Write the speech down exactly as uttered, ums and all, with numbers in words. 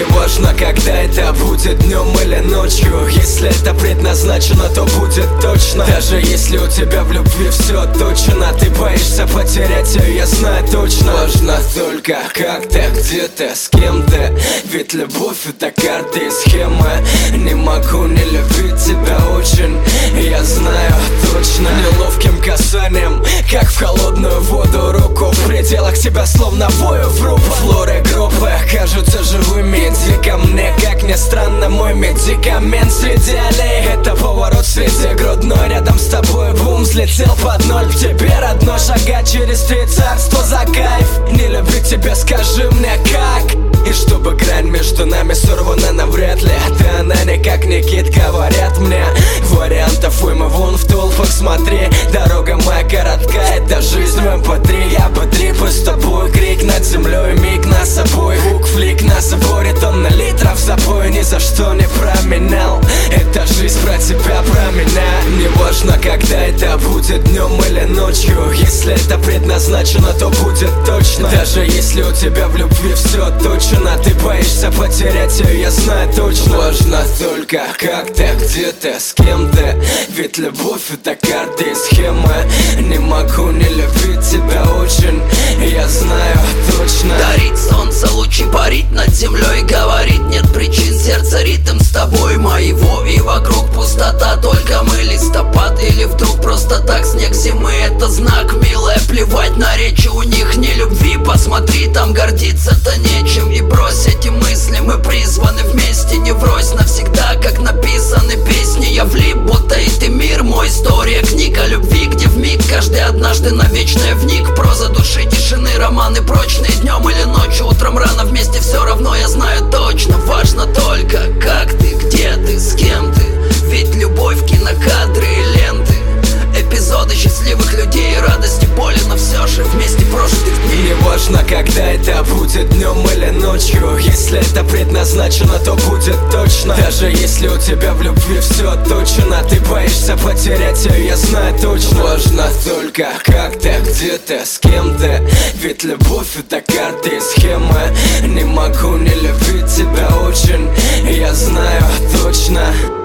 Неважно, когда это будет, днем или ночью. Если это предназначено, то будет точно. Даже если у тебя в любви все точно, ты боишься потерять ее, я знаю точно. Важно только как-то, где-то, с кем-то. Ведь любовь это карты и схемы. Не могу не любить тебя очень, я знаю точно. Неловким касанием, как в холодную воду, руку в пределах тебя словно бою в рупор. Флоры группы кажутся живыми, дико мне, как ни странно, мой медикамент среди аллей. Это поворот среди грудной, рядом с тобой бум, взлетел под ноль. К тебе родной, шагать через три царства за кайф. Не любить тебя, скажи мне как. И чтобы грань между нами сорвана навряд ли. Ты она не как Никит, говорят мне. Вариантов уйма, вон в толпах смотри. Дорога моя коротка, это жизнь в эм пэ три. Я бы трипы с тобой, крик над землей, миг нас обоих. Хук, флик на заборе, тонна литров запой. Ни за что не променял, это жизнь про тебя, про меня. Неважно, когда это будет, днем или ночью. Если это предназначено, то будет точно. Даже если у тебя в любви все точно, ты боишься потерять ее, я знаю точно. Важно только как-то, где-то, с кем-то. Ведь любовь это карты и схемы. Не могу не любить тебя очень, я знаю точно. Дарить солнце лучи, парить над землей, говорит нет причин, сердце ритм с тобой моего. И вокруг пустота, только мы листопад. Или вдруг просто так снег зимы, это знак, милая. Плевать на речи, у них не любви. Посмотри, там гордиться-то нечем. И брось эти мысли, мы призваны вместе. Не врозь навсегда, как написаны песни. Я влип, будто и ты мир мой. История книг о любви, где вмиг каждый однажды на вечное вник. Проза души, тишины, романы прочные. Днем или ночью, утром рано, вместе все равно, я знаю точно. Важно только как ты, где ты, с кем ты. Ведь любовь, кинокадры и ленты, эпизоды счастливых людей, радости, боли, но все же вместе прожитых дней. Неважно, когда это будет, днем или ночью. Если это предназначено, то будет точно. Даже если у тебя в любви все точно, ты боишься потерять ее, я знаю точно. Важно только как-то, где-то, с кем-то. Ведь любовь это карты и схемы. Не могу не любить тебя очень, я знаю точно.